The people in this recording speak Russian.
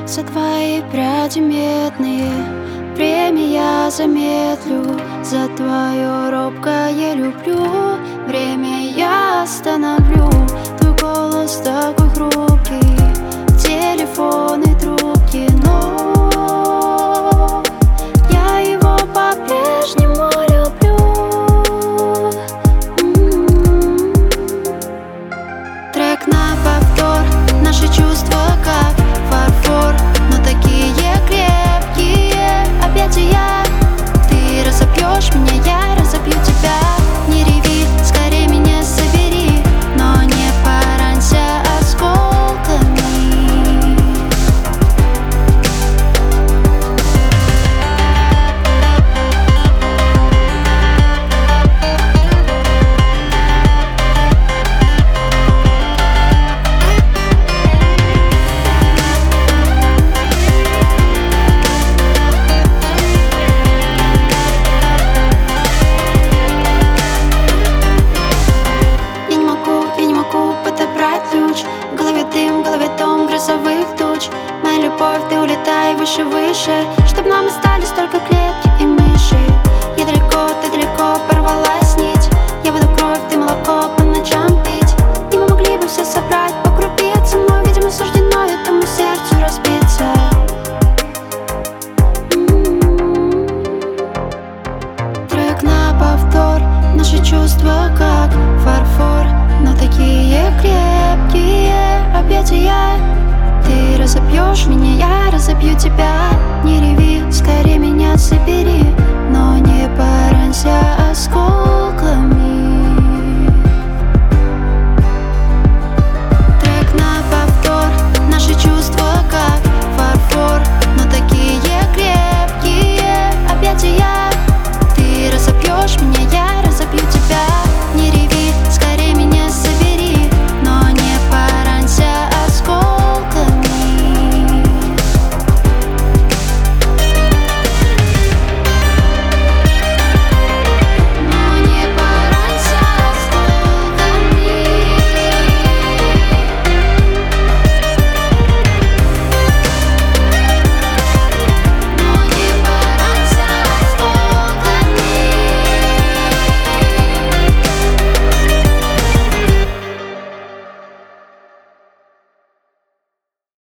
За твои пряди медные время я замедлю. За твое робкое люблю время я остановлю. Твой голос такой хрупкий, телефон и трубки, но я его по-прежнему люблю. Трек на повтор, наши чувства как фарфор, но такие крепкие объятия. Ты разобьешь меня, я разобью тебя. Не реви, скорее меня собери, но не поранься осколками. В голове дым, в голове дом грозовых туч. Моя любовь, ты улетай выше, выше, чтоб нам остались только клетки и мыши. Я далеко, ты далеко, порвалась нить. Я воду, кровь, ты молоко по ночам пить. И мы могли бы все собрать по крупицам, но, видимо, суждено этому сердцу разбиться. Трек на повтор, наши чувства как фарфор, но такие крепкие объятия. Ты разобьешь меня, я разобью тебя. Не реви, скорее меня собери, но не поранься осколками.